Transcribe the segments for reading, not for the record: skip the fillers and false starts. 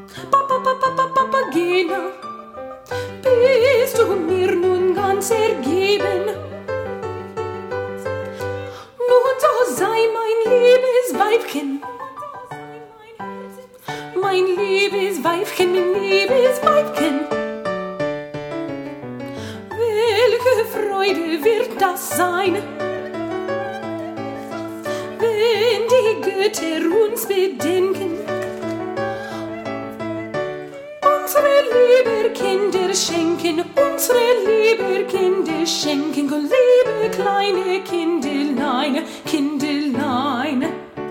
Papageno, bist du mir nun ganz ergeben? Nun so sei mein liebes Weibchen, mein liebes Weibchen, welche Freude wird das sein, wenn die Götter uns bedenken, unsere lieber Kinder schenken, liebe kleine Kindelein, Kindelein,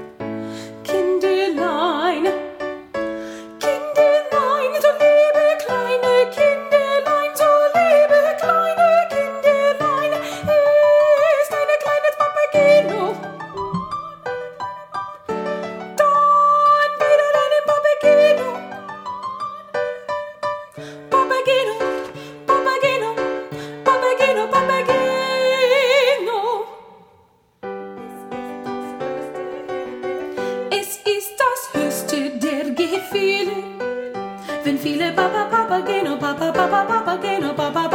Kindelein, Kindelein, so liebe kleine Kindelein, so liebe kleine Kindelein, ist ein kleines Papageno. Dann wieder einen Papageno. Papageno, Papageno, Papageno, Papageno. Es ist das höchste der Gefühle, wenn viele Papageno, Papageno,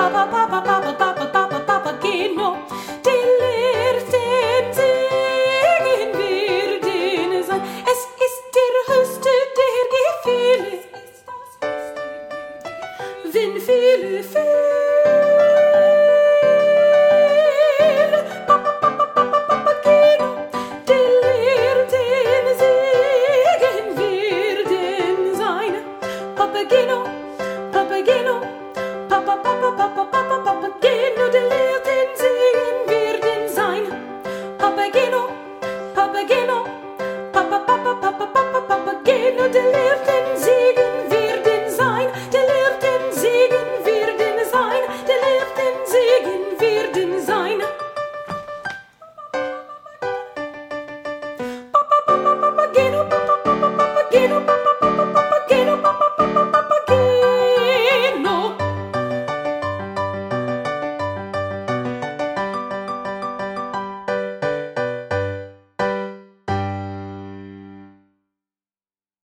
Papageno, die Lehrten singen werden sein. Es ist der höchste der Gefühle, wenn viele Papageno, die Lehrten singen werden sein. Papageno, Papageno, Papa, Papa, Papa, Papa.